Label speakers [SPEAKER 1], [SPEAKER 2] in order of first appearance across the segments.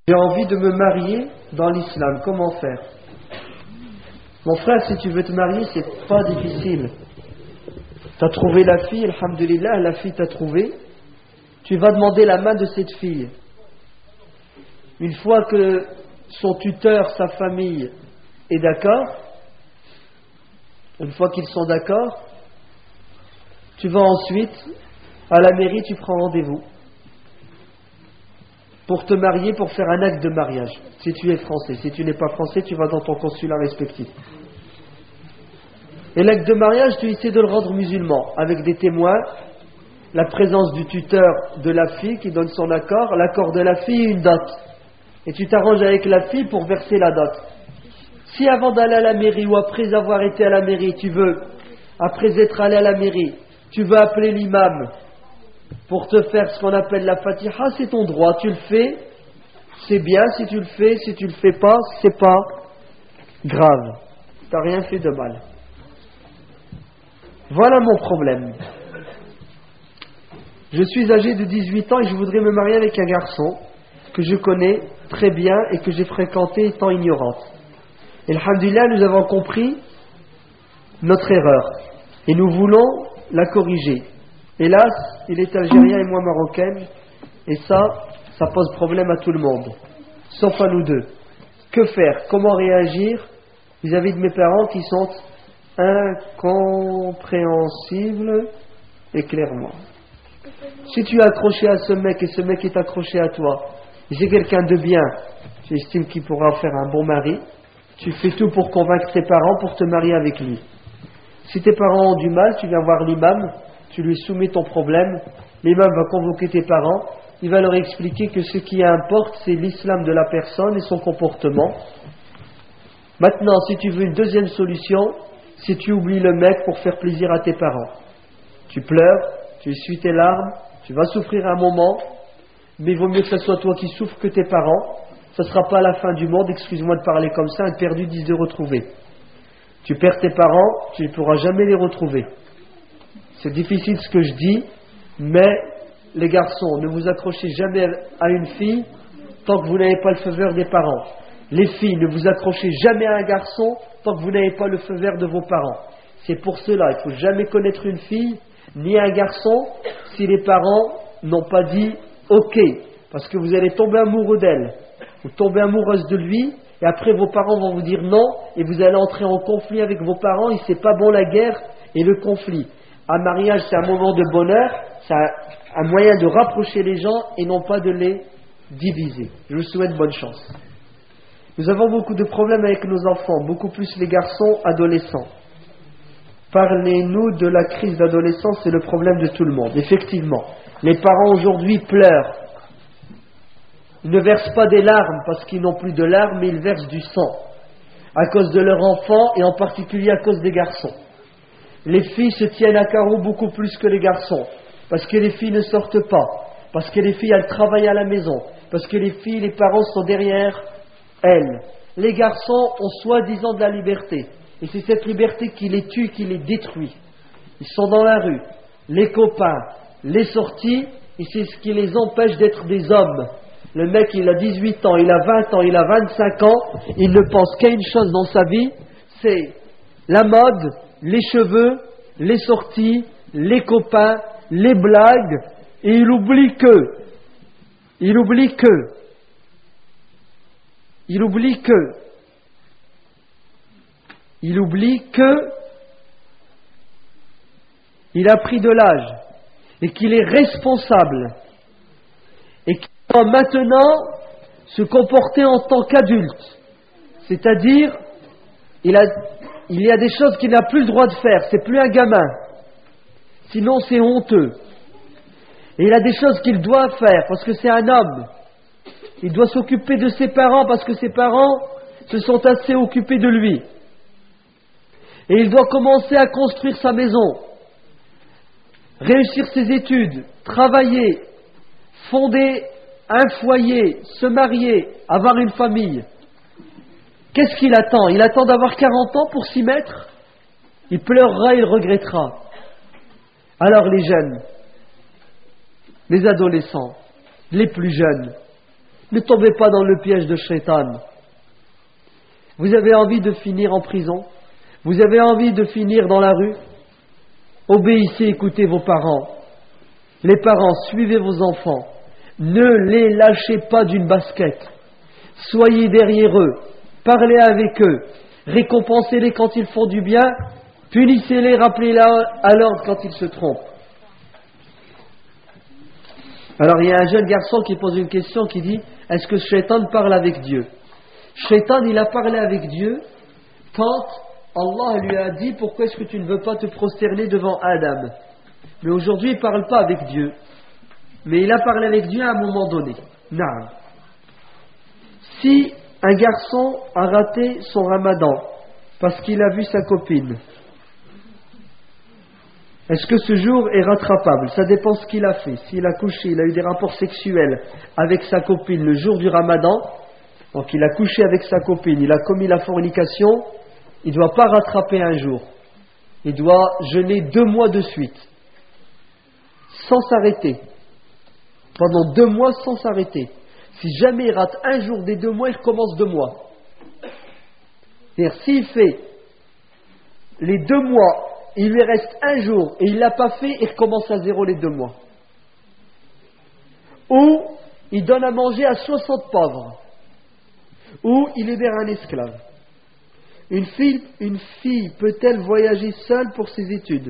[SPEAKER 1] J'ai envie de me marier dans l'islam, comment faire? Mon frère, si tu veux te marier, c'est pas difficile. Tu as trouvé la fille, alhamdulillah, la fille t'a trouvé. Tu vas demander la main de cette fille. Une fois que son tuteur, sa famille est d'accord, une fois qu'ils sont d'accord, tu vas ensuite à la mairie, tu prends rendez-vous pour te marier, pour faire un acte de mariage. Si tu es français, si tu n'es pas français, tu vas dans ton consulat respectif. Et l'acte de mariage, tu essaies de le rendre musulman, avec des témoins, la présence du tuteur de la fille qui donne son accord, l'accord de la fille et une dot. Et tu t'arranges avec la fille pour verser la dot. Si avant d'aller à la mairie ou après avoir été à la mairie, tu veux, après être allé à la mairie, tu veux appeler l'imam pour te faire ce qu'on appelle la Fatiha, c'est ton droit, tu le fais, c'est bien si tu le fais, si tu le fais pas, c'est pas grave. T'as rien fait de mal. Voilà mon problème. Je suis âgé de 18 ans et je voudrais me marier avec un garçon que je connais très bien et que j'ai fréquenté étant ignorante. Et alhamdulillah, nous avons compris notre erreur et nous voulons la corriger. Hélas, il est algérien et moi marocaine, et ça pose problème à tout le monde, sauf à nous deux. Que faire? Comment réagir vis-à-vis de mes parents qui sont incompréhensibles? Éclaire-moi. Si tu es accroché à ce mec et ce mec est accroché à toi, et c'est quelqu'un de bien, tu estimes qu'il pourra faire un bon mari, tu fais tout pour convaincre tes parents pour te marier avec lui. Si tes parents ont du mal, tu viens voir l'imam, tu lui soumets ton problème, l'imam va convoquer tes parents, il va leur expliquer que ce qui importe, c'est l'islam de la personne et son comportement. Maintenant, si tu veux une deuxième solution, si tu oublies le mec pour faire plaisir à tes parents, tu pleures, tu essuies tes larmes, tu vas souffrir un moment, mais il vaut mieux que ce soit toi qui souffres que tes parents. Ce ne sera pas la fin du monde, excuse-moi de parler comme ça, un perdu 10 de retrouver. Tu perds tes parents, tu ne pourras jamais les retrouver. C'est difficile ce que je dis, mais les garçons, ne vous accrochez jamais à une fille tant que vous n'avez pas le feu vert des parents. Les filles, ne vous accrochez jamais à un garçon tant que vous n'avez pas le feu vert de vos parents. C'est pour cela, il ne faut jamais connaître une fille ni un garçon si les parents n'ont pas dit « ok », parce que vous allez tomber amoureux d'elle, vous tombez amoureuse de lui, et après vos parents vont vous dire non, et vous allez entrer en conflit avec vos parents, et c'est pas bon la guerre et le conflit. Un mariage, c'est un moment de bonheur, c'est un moyen de rapprocher les gens et non pas de les diviser. Je vous souhaite bonne chance. Nous avons beaucoup de problèmes avec nos enfants, beaucoup plus les garçons adolescents. Parlez-nous de la crise d'adolescence, c'est le problème de tout le monde. Effectivement, les parents aujourd'hui pleurent. Ils ne versent pas des larmes parce qu'ils n'ont plus de larmes, mais ils versent du sang à cause de leurs enfants et en particulier à cause des garçons. Les filles se tiennent à carreau beaucoup plus que les garçons parce que les filles ne sortent pas, parce que les filles elles travaillent à la maison, parce que les filles, les parents sont derrière elles. Les garçons ont soi-disant de la liberté et c'est cette liberté qui les tue, qui les détruit. Ils sont dans la rue, les copains, les sorties, et c'est ce qui les empêche d'être des hommes. Le mec, il a 18 ans, il a 20 ans, il a 25 ans, il ne pense qu'à une chose dans sa vie, c'est la mode, les cheveux, les sorties, les copains, les blagues, et il oublie que il a pris de l'âge, et qu'il est responsable, et qu'il doit maintenant se comporter en tant qu'adulte. C'est-à-dire, il y a des choses qu'il n'a plus le droit de faire, c'est plus un gamin. Sinon c'est honteux. Et il a des choses qu'il doit faire parce que c'est un homme. Il doit s'occuper de ses parents parce que ses parents se sont assez occupés de lui. Et il doit commencer à construire sa maison, réussir ses études, travailler, fonder un foyer, se marier, avoir une famille. Qu'est-ce qu'il attend? Il attend d'avoir 40 ans pour s'y mettre? Il pleurera, il regrettera. Alors les jeunes, les adolescents, les plus jeunes, Ne tombez pas dans le piège de Shaitan. Vous avez envie de finir en prison? Vous avez envie de finir dans la rue? Obéissez, écoutez vos parents. Les parents, suivez vos enfants. Ne les lâchez pas d'une basket. Soyez derrière eux. Parlez avec eux. Récompensez-les quand ils font du bien. Punissez-les, rappelez-les à l'ordre quand ils se trompent. Alors il y a un jeune garçon qui pose une question qui dit: est-ce que Shaitan parle avec Dieu? Shaitan, il a parlé avec Dieu quand Allah lui a dit: pourquoi est-ce que tu ne veux pas te prosterner devant Adam? Mais aujourd'hui il ne parle pas avec Dieu, mais il a parlé avec Dieu à un moment donné. Naam. Si un garçon a raté son ramadan parce qu'il a vu sa copine, est-ce que ce jour est rattrapable? Ça dépend ce qu'il a fait. S'il a couché, il a eu des rapports sexuels avec sa copine le jour du ramadan, donc il a couché avec sa copine, il a commis la fornication, il ne doit pas rattraper un jour. Il doit jeûner 2 mois de suite, sans s'arrêter. Pendant 2 mois sans s'arrêter. Si jamais il rate un jour des 2 mois, il recommence 2 mois. C'est-à-dire, s'il fait les 2 mois, il lui reste un jour et il ne l'a pas fait, il recommence à 0 les 2 mois. Ou il donne à manger à 60 pauvres. Ou il libère un esclave. Une fille peut-elle voyager seule pour ses études?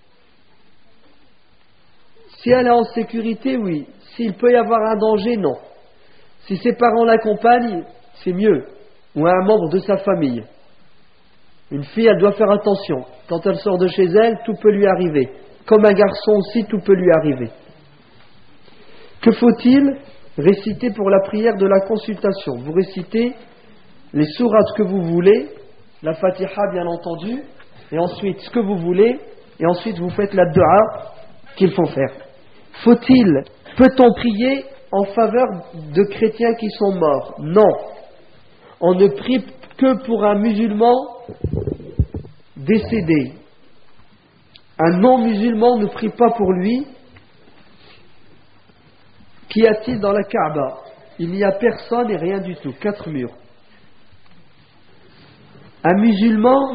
[SPEAKER 1] Si elle est en sécurité, oui. S'il peut y avoir un danger, non. Si ses parents l'accompagnent, c'est mieux. Ou un membre de sa famille. Une fille, elle doit faire attention. Quand elle sort de chez elle, tout peut lui arriver. Comme un garçon aussi, tout peut lui arriver. Que faut-il réciter pour la prière de la consultation? Vous récitez les sourates que vous voulez, la Fatiha bien entendu, et ensuite ce que vous voulez, et ensuite vous faites la dua qu'il faut faire. Peut-on prier en faveur de chrétiens qui sont morts? Non. On ne prie que pour un musulman décédé. Un non-musulman ne prie pas pour lui. Qu'y a-t-il dans la Kaaba? Il n'y a personne et rien du tout, 4 murs. Un musulman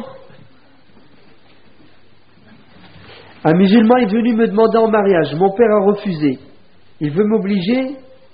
[SPEAKER 1] est venu me demander en mariage. Mon père a refusé. Il veut m'obliger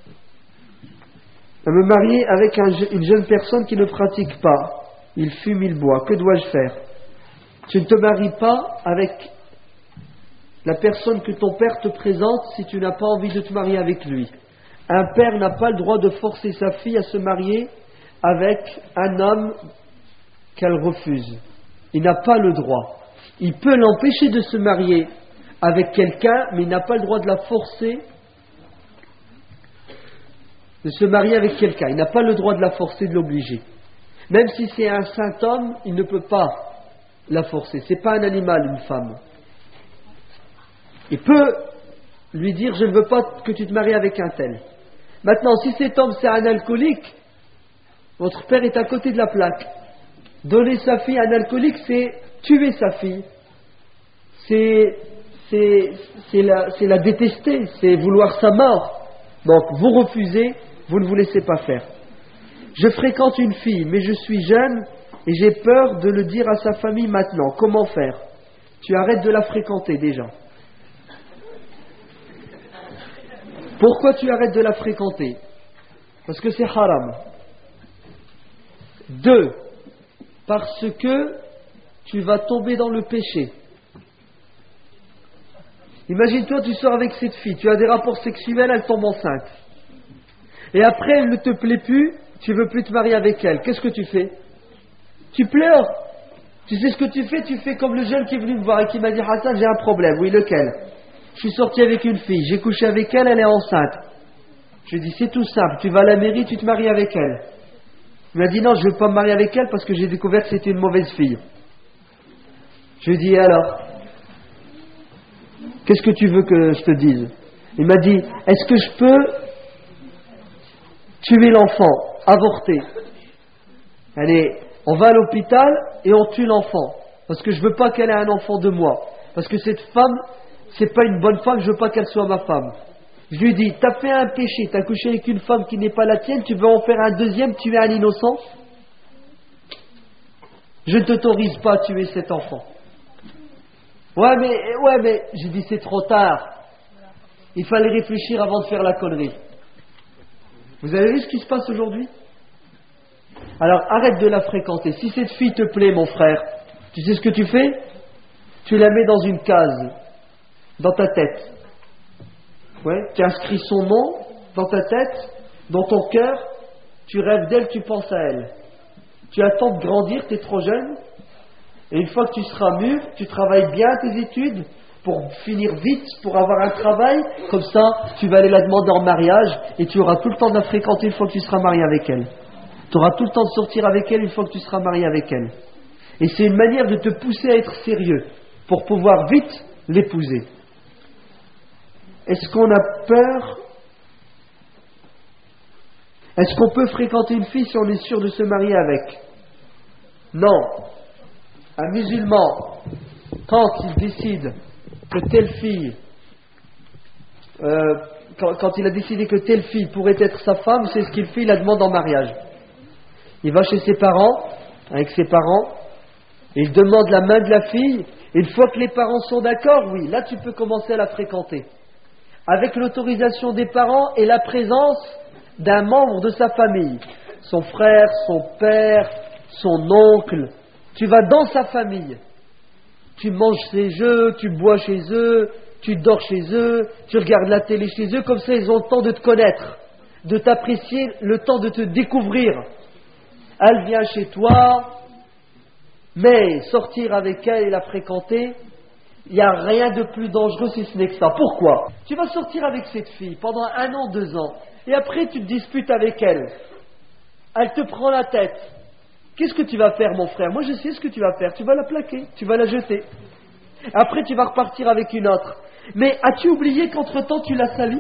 [SPEAKER 1] à me marier avec une jeune personne qui ne pratique pas. Il fume, il boit. Que dois-je faire? Tu ne te maries pas avec la personne que ton père te présente si tu n'as pas envie de te marier avec lui. Un père n'a pas le droit de forcer sa fille à se marier avec un homme qu'elle refuse. Il n'a pas le droit. Il peut l'empêcher de se marier avec quelqu'un, mais il n'a pas le droit de la forcer de se marier avec quelqu'un. Il n'a pas le droit de la forcer, de l'obliger. Même si c'est un saint homme, il ne peut pas la forcer. C'est pas un animal, une femme. Il peut lui dire: je ne veux pas que tu te maries avec un tel. Maintenant, si cet homme c'est un alcoolique, votre père est à côté de la plaque. Donner sa fille à un alcoolique, c'est tuer sa fille. C'est la détester, c'est vouloir sa mort. Donc vous refusez, vous ne vous laissez pas faire. Je fréquente une fille, mais je suis jeune et j'ai peur de le dire à sa famille maintenant. Comment faire? Tu arrêtes de la fréquenter déjà. Pourquoi tu arrêtes de la fréquenter? Parce que c'est haram. 2, parce que tu vas tomber dans le péché. Imagine-toi, tu sors avec cette fille, tu as des rapports sexuels, elle tombe enceinte. Et après, elle ne te plaît plus, tu ne veux plus te marier avec elle. Qu'est-ce que tu fais? Tu pleures. Tu sais ce que tu fais comme le jeune qui est venu me voir et qui m'a dit: Hassan, j'ai un problème. Oui, lequel? Je suis sorti avec une fille, j'ai couché avec elle, elle est enceinte. Je lui ai dit: c'est tout simple, tu vas à la mairie, tu te maries avec elle. Il m'a dit: non, je ne veux pas me marier avec elle parce que j'ai découvert que c'était une mauvaise fille. Je lui ai dit: et alors? Qu'est-ce que tu veux que je te dise? Il m'a dit: est-ce que je peux tuer l'enfant, avorter? Allez, on va à l'hôpital et on tue l'enfant. Parce que je ne veux pas qu'elle ait un enfant de moi. Parce que cette femme, c'est pas une bonne femme, je ne veux pas qu'elle soit ma femme. Je lui dis, t'as fait un péché, t'as couché avec une femme qui n'est pas la tienne, tu veux en faire un deuxième, tuer un innocent? Je ne t'autorise pas à tuer cet enfant. Ouais, mais, j'ai dit, c'est trop tard. Il fallait réfléchir avant de faire la connerie. Vous avez vu ce qui se passe aujourd'hui? Alors, arrête de la fréquenter. Si cette fille te plaît, mon frère, tu sais ce que tu fais? Tu la mets dans une case, dans ta tête. Ouais, tu inscris son nom dans ta tête, dans ton cœur, tu rêves d'elle, tu penses à elle. Tu attends de grandir, tu es trop jeune, et une fois que tu seras mûr, tu travailles bien tes études pour finir vite, pour avoir un travail, comme ça, tu vas aller la demander en mariage, et tu auras tout le temps de la fréquenter une fois que tu seras marié avec elle. Tu auras tout le temps de sortir avec elle une fois que tu seras marié avec elle. Et c'est une manière de te pousser à être sérieux, pour pouvoir vite l'épouser. Est-ce qu'on a peur? Est-ce qu'on peut fréquenter une fille si on est sûr de se marier avec? Non. Un musulman, quand il décide que telle fille, quand il a décidé que telle fille pourrait être sa femme, c'est ce qu'il fait, il la demande en mariage. Il va chez ses parents, avec ses parents, il demande la main de la fille, et une fois que les parents sont d'accord, oui, là tu peux commencer à la fréquenter. Avec l'autorisation des parents et la présence d'un membre de sa famille, son frère, son père, son oncle. Tu vas dans sa famille, tu manges chez eux, tu bois chez eux, tu dors chez eux, tu regardes la télé chez eux, comme ça ils ont le temps de te connaître, de t'apprécier, le temps de te découvrir. Elle vient chez toi, mais sortir avec elle et la fréquenter, il n'y a rien de plus dangereux si ce n'est que ça. Pourquoi? Tu vas sortir avec cette fille pendant 1 an, 2 ans, et après tu te disputes avec elle. Elle te prend la tête. Qu'est-ce que tu vas faire, mon frère? Moi je sais ce que tu vas faire. Tu vas la plaquer, tu vas la jeter. Après tu vas repartir avec une autre. Mais as-tu oublié qu'entre-temps tu l'as salie?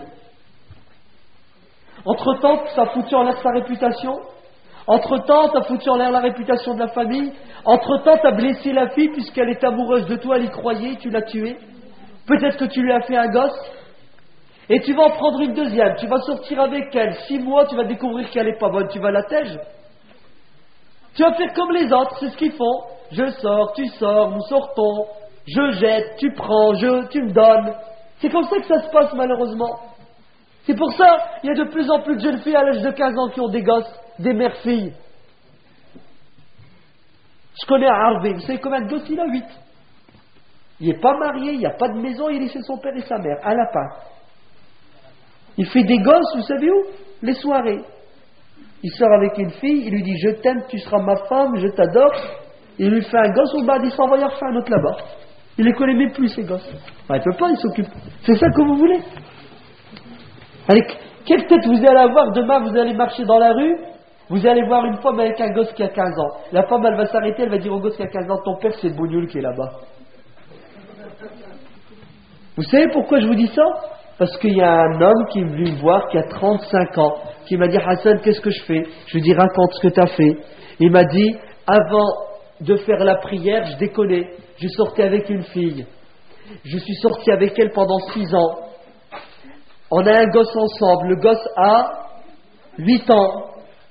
[SPEAKER 1] Entre-temps ça a foutu en l'air sa réputation? Entre-temps tu as foutu en l'air la réputation de la famille? Entre-temps tu as blessé la fille puisqu'elle est amoureuse de toi, elle y croyait, tu l'as tuée? Peut-être que tu lui as fait un gosse? Et tu vas en prendre une deuxième, tu vas sortir avec elle, 6 mois, tu vas découvrir qu'elle n'est pas bonne, tu vas la tège. Tu vas faire comme les autres, c'est ce qu'ils font. Je sors, tu sors, nous sortons, je jette, tu prends, tu me donnes. C'est comme ça que ça se passe malheureusement. C'est pour ça il y a de plus en plus de jeunes filles à l'âge de 15 ans qui ont des gosses, des mères-filles. Je connais un Harvey, vous savez combien de gosses il a? 8. Il n'est pas marié, il n'y a pas de maison, il est chez son père et sa mère, à lapin. Il fait des gosses, vous savez où? Les soirées. Il sort avec une fille, il lui dit je t'aime, tu seras ma femme, je t'adore. Il lui fait un gosse, au bas, il s'en va y refaire un autre là-bas. Il les connaît même plus ces gosses. Enfin, il ne peut pas, il s'occupe. C'est ça que vous voulez? Allez, quelle tête vous allez avoir demain? Vous allez marcher dans la rue, vous allez voir une femme avec un gosse qui a 15 ans. La femme elle va s'arrêter, elle va dire au gosse qui a 15 ans, ton père c'est le bougnoul qui est là-bas. Vous savez pourquoi je vous dis ça? Parce qu'il y a un homme qui est venu me voir qui a 35 ans, qui m'a dit Hassan, qu'est-ce que je fais? Je lui dis raconte ce que tu as fait. Il m'a dit avant de faire la prière, je déconnais, je sortais avec une fille. Je suis sorti avec elle pendant 6 ans. On a un gosse ensemble, le gosse a 8 ans.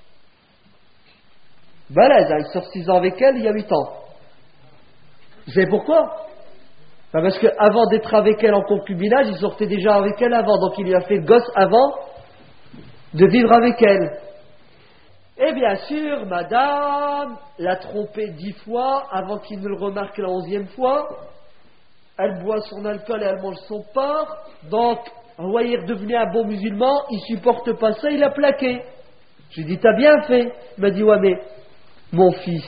[SPEAKER 1] Balèze, il sort 6 ans avec elle, il y a 8 ans. Vous savez pourquoi? Parce qu'avant d'être avec elle en concubinage, il sortait déjà avec elle avant. Donc il lui a fait le gosse avant de vivre avec elle. Et bien sûr, madame l'a trompé 10 fois avant qu'il ne le remarque la 11e fois. Elle boit son alcool et elle mange son porc. Donc, vous voyez, il est devenu un bon musulman, il supporte pas ça, il a plaqué. Je lui ai dit, t'as bien fait. Il m'a dit, ouais mais, mon fils.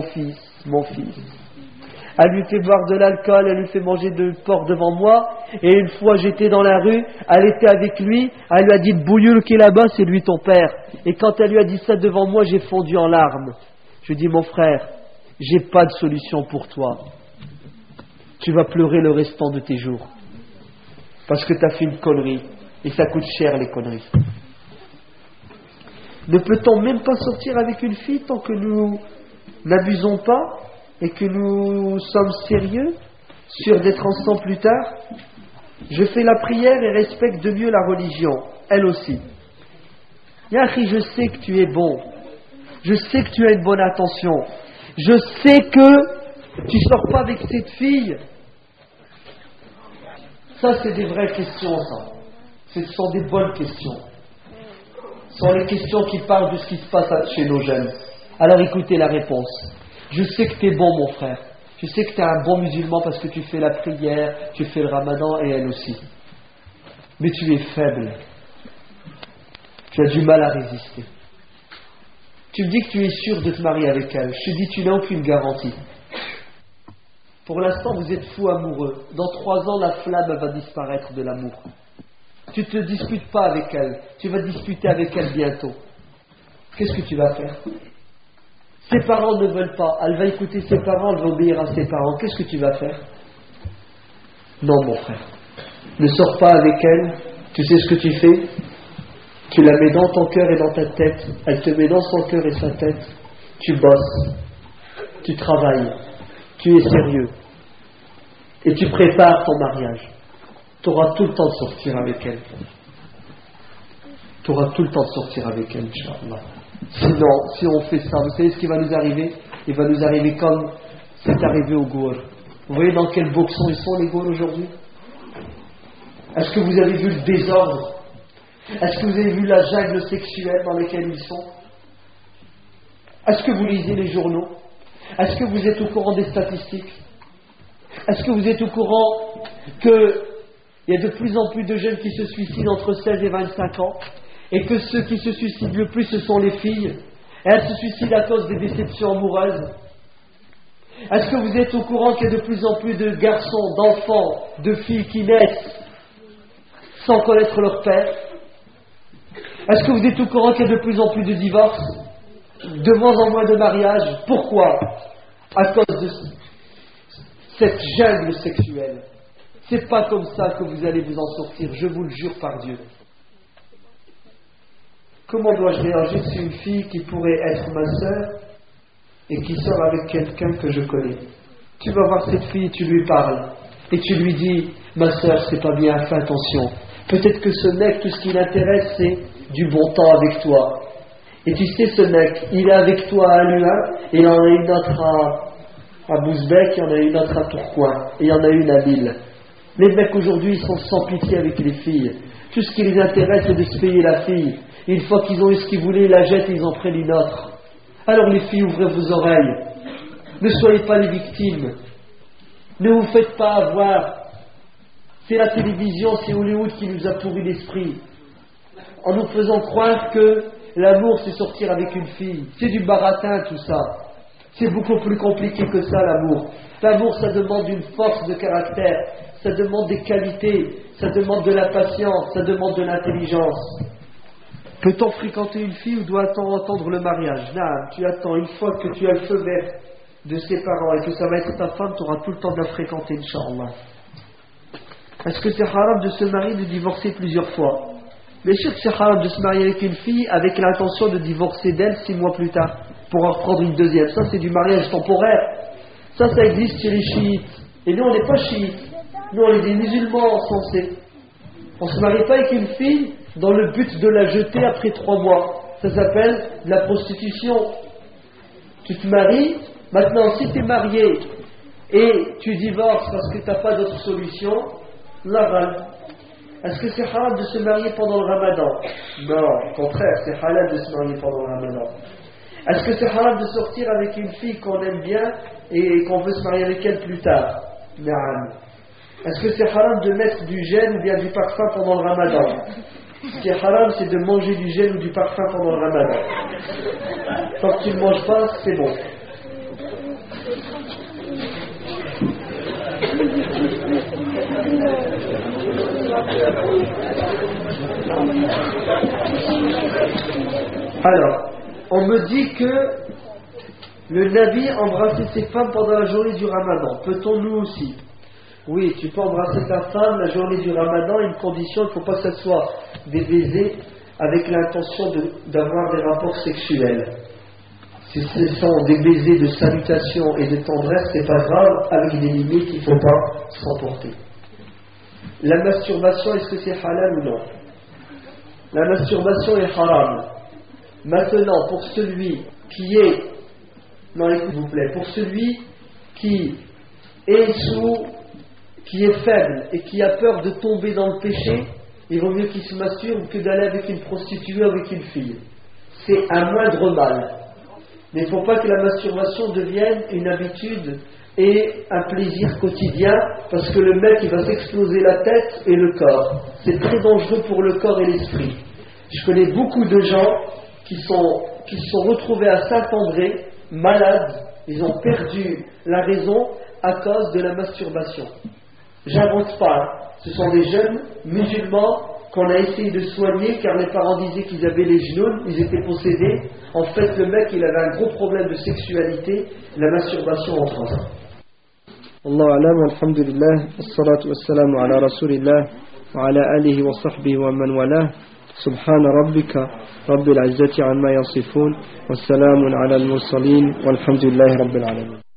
[SPEAKER 1] Elle lui fait boire de l'alcool, elle lui fait manger de porc devant moi. Et une fois j'étais dans la rue, elle était avec lui, elle lui a dit Bouilloul qui est là-bas, c'est lui ton père. Et quand elle lui a dit ça devant moi, j'ai fondu en larmes. Je lui ai dit mon frère, j'ai pas de solution pour toi. Tu vas pleurer le restant de tes jours. Parce que tu as fait une connerie. Et ça coûte cher les conneries. Ne peut-on même pas sortir avec une fille tant que nous n'abusons pas et que nous sommes sérieux, sûrs d'être ensemble plus tard? Je fais la prière et respecte de mieux la religion, elle aussi. Yahi, je sais que tu es bon. Je sais que tu as une bonne intention. Je sais que tu sors pas avec cette fille. Ça, c'est des vraies questions, ça. Ce sont des bonnes questions. Ce sont les questions qui parlent de ce qui se passe chez nos jeunes. Alors écoutez la réponse. Je sais que tu es bon, mon frère. Je sais que tu es un bon musulman parce que tu fais la prière, tu fais le ramadan et elle aussi. Mais tu es faible. Tu as du mal à résister. Tu me dis que tu es sûr de te marier avec elle. Je te dis, tu n'as aucune garantie. Pour l'instant, vous êtes fous amoureux. Dans 3 ans, la flamme va disparaître de l'amour. Tu ne te disputes pas avec elle. Tu vas discuter avec elle bientôt. Qu'est-ce que tu vas faire? Ses parents ne veulent pas. Elle va écouter ses parents, elle va obéir à ses parents. Qu'est-ce que tu vas faire? Non, mon frère. Ne sors pas avec elle. Tu sais ce que tu fais? Tu la mets dans ton cœur et dans ta tête. Elle te met dans son cœur et sa tête. Tu bosses. Tu travailles. Tu es sérieux. Et tu prépares ton mariage. Tu auras tout le temps de sortir avec elle. Tu auras tout le temps de sortir avec elle, Inch'Allah. Sinon, si on fait ça, vous savez ce qui va nous arriver? Il va nous arriver comme c'est arrivé aux Gour. Vous voyez dans quel boxon ils sont, les Gour, aujourd'hui? Est-ce que vous avez vu le désordre? Est-ce que vous avez vu la jungle sexuelle dans laquelle ils sont? Est-ce que vous lisez les journaux? Est-ce que vous êtes au courant des statistiques? Est-ce que vous êtes au courant qu'il y a de plus en plus de jeunes qui se suicident entre 16 et 25 ans et que ceux qui se suicident le plus, ce sont les filles, et elles se suicident à cause des déceptions amoureuses? Est-ce que vous êtes au courant qu'il y a de plus en plus de garçons, d'enfants, de filles qui naissent sans connaître leur père? Est-ce que vous êtes au courant qu'il y a de plus en plus de divorces, de moins en moins de mariages? Pourquoi? À cause de cette jungle sexuelle. C'est pas comme ça que vous allez vous en sortir, je vous le jure par Dieu. Comment dois-je réagir si une fille qui pourrait être ma sœur et qui sort avec quelqu'un que je connais? Tu vas voir cette fille, tu lui parles et tu lui dis, ma sœur, c'est pas bien, fais attention. Peut-être que ce mec, tout ce qui l'intéresse, c'est du bon temps avec toi. Et tu sais, ce mec, il est avec toi à Luin, et il y en a une autre à Bouzbek, il y en a une autre à Tourcoing, et il y en a une à Lille. Les mecs aujourd'hui, ils sont sans pitié avec les filles. Tout ce qui les intéresse, c'est de se payer la fille. Et une fois qu'ils ont eu ce qu'ils voulaient, ils la jettent et ils en prennent une autre. Alors les filles, ouvrez vos oreilles. Ne soyez pas les victimes. Ne vous faites pas avoir. C'est la télévision, c'est Hollywood qui nous a pourri l'esprit. En nous faisant croire que l'amour, c'est sortir avec une fille. C'est du baratin, tout ça. C'est beaucoup plus compliqué que ça, l'amour. L'amour, ça demande une force de caractère. Ça demande des qualités. Ça demande de la patience. Ça demande de l'intelligence. Peut-on fréquenter une fille ou doit-on attendre le mariage? Non, tu attends. Une fois que tu as le feu vert de ses parents et que ça va être ta femme, tu auras tout le temps de la fréquenter, Inch'Allah. Est-ce que c'est haram de se marier, de divorcer plusieurs fois? Bien sûr que c'est haram de se marier avec une fille avec l'intention de divorcer d'elle 6 mois plus tard pour en reprendre une deuxième. Ça, c'est du mariage temporaire. Ça existe chez les chiites. Et nous, on n'est pas chiites. Nous, on est des musulmans sensés. On ne se marie pas avec une fille dans le but de la jeter après 3 mois. Ça s'appelle de la prostitution. Tu te maries. Maintenant, si tu es marié et tu divorces parce que tu n'as pas d'autre solution, là, est-ce que c'est halal de se marier pendant le ramadan? Non, au contraire, c'est halal de se marier pendant le ramadan. Est-ce que c'est halal de sortir avec une fille qu'on aime bien et qu'on veut se marier avec elle plus tard? Non. Est-ce que c'est halal de mettre du gel ou bien du parfum pendant le ramadan? Ce qui est halal, c'est de manger du gel ou du parfum pendant le ramadan. Tant que tu ne manges pas, c'est bon. Alors, on me dit que le Nabi embrassait ses femmes pendant la journée du Ramadan. Peut-on nous aussi? Oui, tu peux embrasser ta femme la journée du Ramadan, une condition, il ne faut pas que ce soit des baisers avec l'intention d'avoir des rapports sexuels. Si ce sont des baisers de salutation et de tendresse, c'est pas grave, avec des limites, il ne faut pas s'emporter. La masturbation, est-ce que c'est halal ou non? La masturbation est haram. Maintenant, pour celui qui est... Non, écoutez, s'il vous plaît. Pour celui qui est faible et qui a peur de tomber dans le péché, il vaut mieux qu'il se masturbe que d'aller avec une prostituée ou avec une fille. C'est un moindre mal. Mais il ne faut pas que la masturbation devienne une habitude et un plaisir quotidien, parce que le mec il va s'exploser la tête et le corps. C'est très dangereux pour le corps et l'esprit. Je connais beaucoup de gens qui se sont retrouvés à Saint-André, malades, ils ont perdu la raison à cause de la masturbation. J'invente pas, ce sont des jeunes musulmans qu'on a essayé de soigner car les parents disaient qu'ils avaient les genoux, ils étaient possédés. En fait, le mec il avait un gros problème de sexualité, la masturbation en France. Allah alam, alhamdulillah, wassalatu wassalamu ala rasulillah, wa ala alihi wa sahbihi wa man walah, subhana rabbika, rabbil izzati amma yasifun, wassalamun ala al-mursalin, walhamdulillahi rabbil alamin.